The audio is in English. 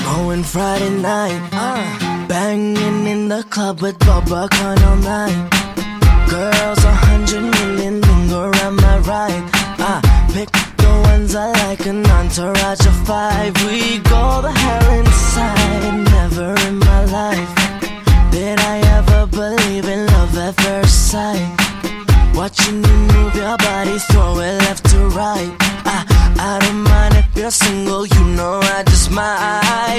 Going Friday night, banging in the club with Bubba Khan all night. Girls 100 million linger around my right. Pick the ones I like, an entourage of 5. We go the hell inside. Never in my life did I ever believe in love at first sight. Watching you move your body, throw it left to right. I don't mind if you're single, you know I just might.